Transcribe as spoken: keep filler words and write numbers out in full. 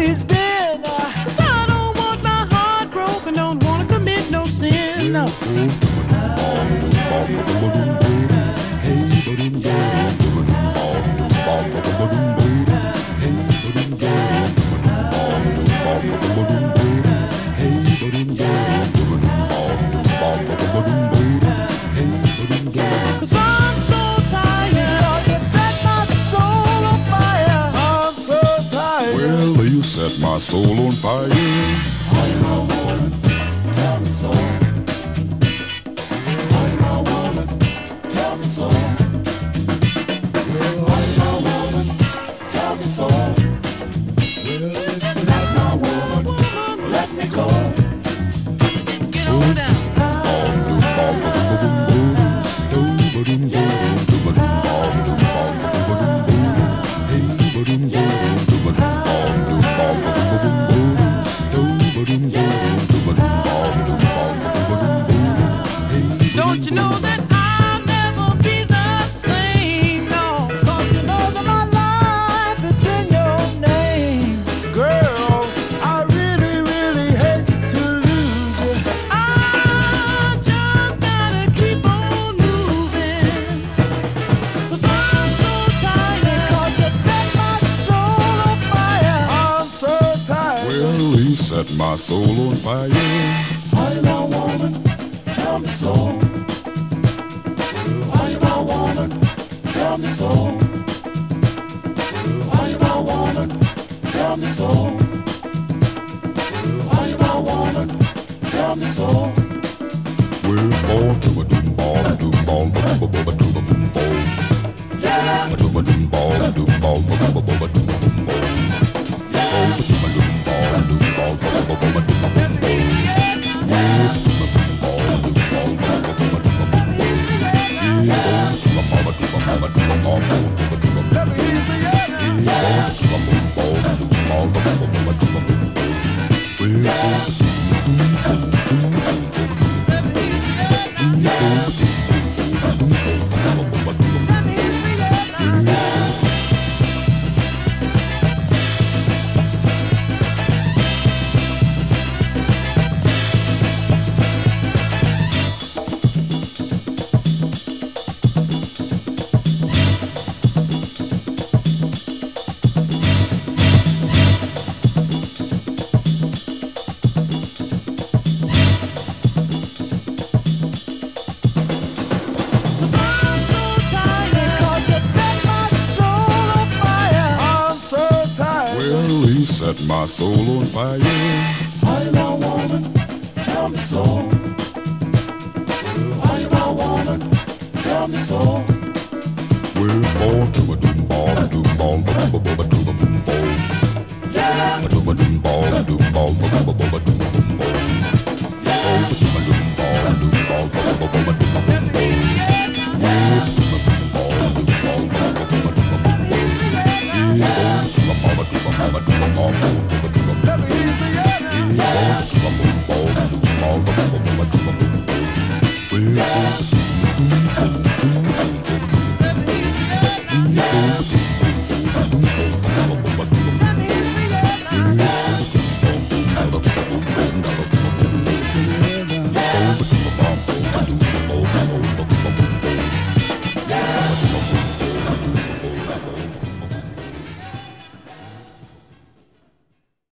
always been. Uh, so I don't want my heart broken, don't wanna commit no sin. No. Cause I'm so tired, you set my soul on fire. I'm so tired. Well, you set my soul on fire. Are you my woman? Tell me so. Are you my woman? Tell me so. Are you my woman? Tell me so. Not my woman, let me go. Let's get on down. Don't you know that I'll never be the same? No, 'cause you know that my life is in your name. Girl, I really, really hate to lose you. I just gotta keep on moving. 'Cause I'm so tired, 'cause you set my soul on fire. I'm so tired. Well, he set my soul on fire. Are you my woman? Tell me so. Are you my woman? Tell me so. Are you my woman? Tell me so. Are you my woman? Tell me so. We're born to a doom ball, a doom ball, a doom ball, a doom boom ball. Yeah. A doom a doom ball, a doom ball, a doom ball, a doom boom ball. Oh, a doom a doom ball, a doom ball, a doom ball, a doom boom ball. Yeah, a doom a doom ball, a doom ball, a doom ball, a doom boom ball. Yeah, oh, a doom a ball, a doom a ball, a doom a ball, a doom a doom a ball. Let me hear you say yeah now. Yeah, oh, a doom a boom ball, a doom ball, a doom a ball, a doom a boom ball. Yeah, oh, a doom boom boom boom boom boom. Let me hear you say yeah now. Yeah, oh, a doom boom boom boom boom boom boom boom. Let me hear you say yeah now. Cause I'm so tired, 'cause you set my soul on fire. I'm so tired. Well, he set my soul on fire. Are you my woman? Tell me so. Are you my woman? Tell me so. We're born to a doom ball, a doom ball, a doom ball, a doom boom ball. Yeah. A doom a doom ball, a doom ball, a doom